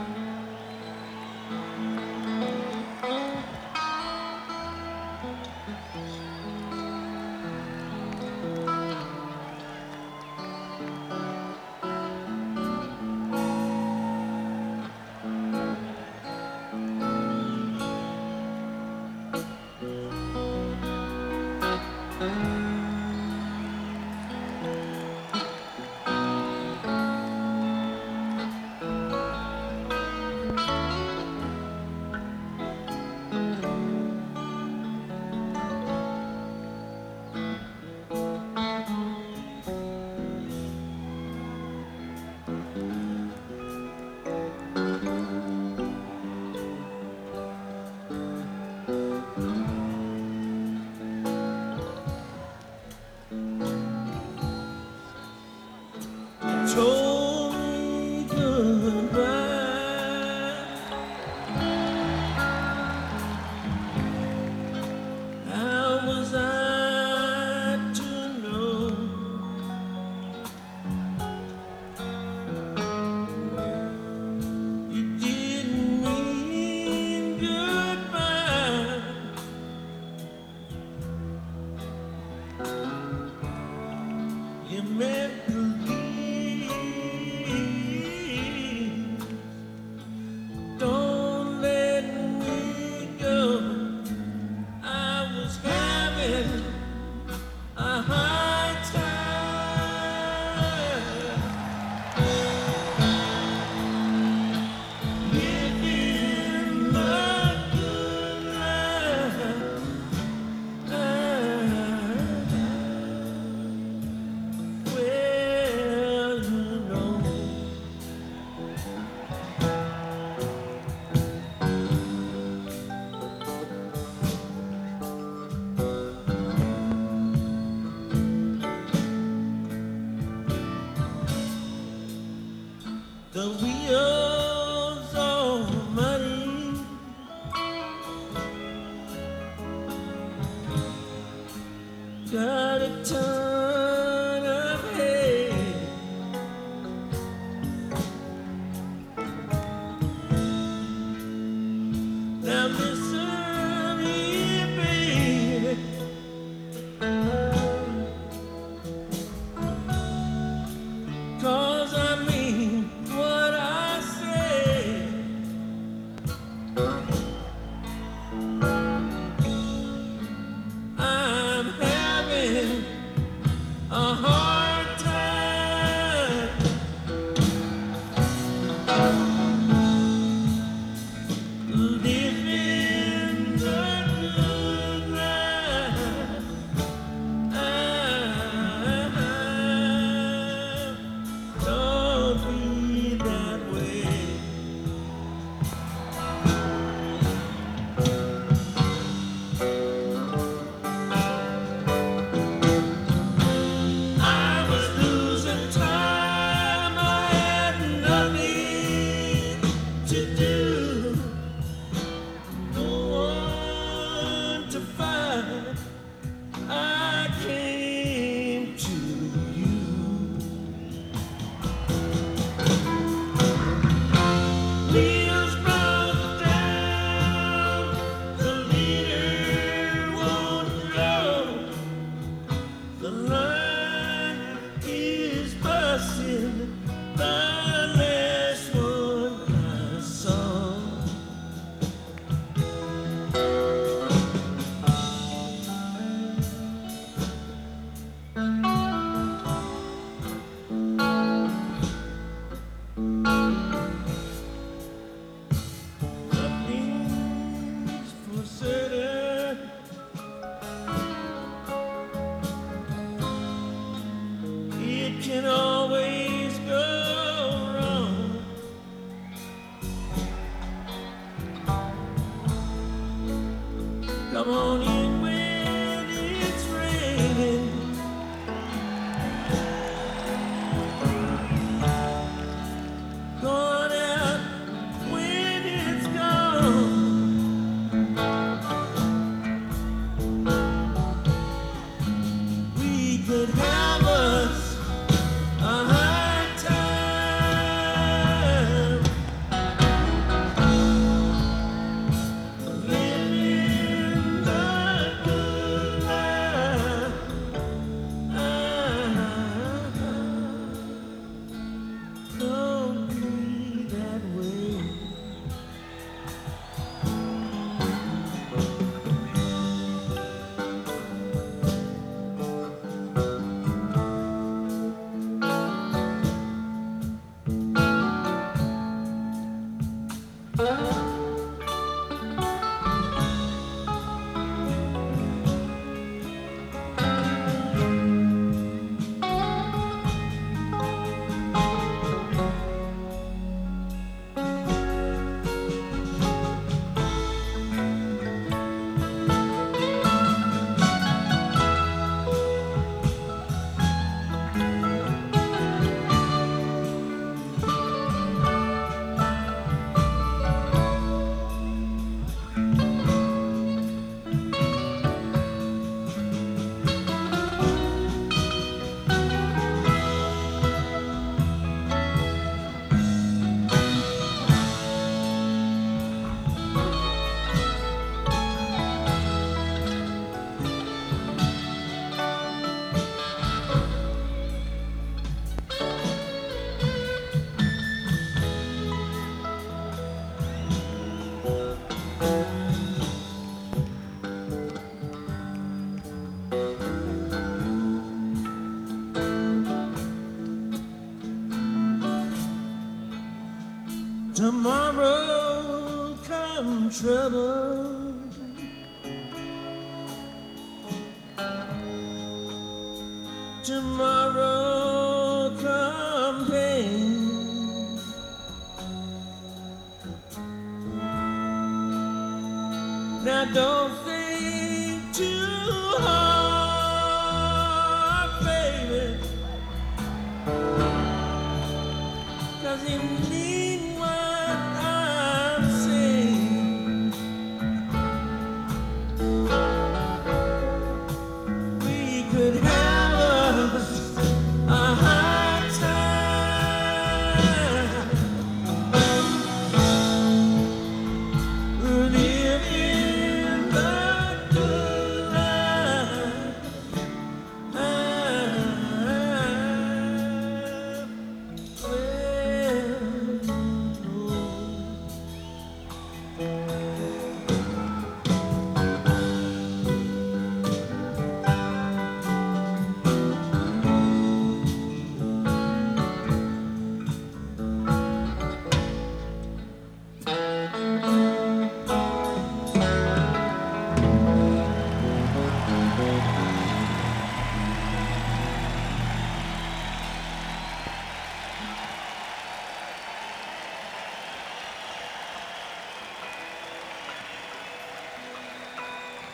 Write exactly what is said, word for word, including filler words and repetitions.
Told me goodbye. How was I to know you didn't mean goodbye? You meant to don't let me go. I was having a hard time living the good life. Well, you know, the wheels of money got a ton of hay. Now listen here, baby, cause I mean what I say. I'm having a hard time living the good life. Don't be that way. I was losing time. I had nothing to do, no one to find. I came to you. Wheels broke down, the leader won't go. The line is busting, the last one I saw. Nothing's for certain. It can always go wrong. Come on in when it's raining. Going out when it's gone. We could have us a hard time Tomorrow come trouble, tomorrow come pain. Now don't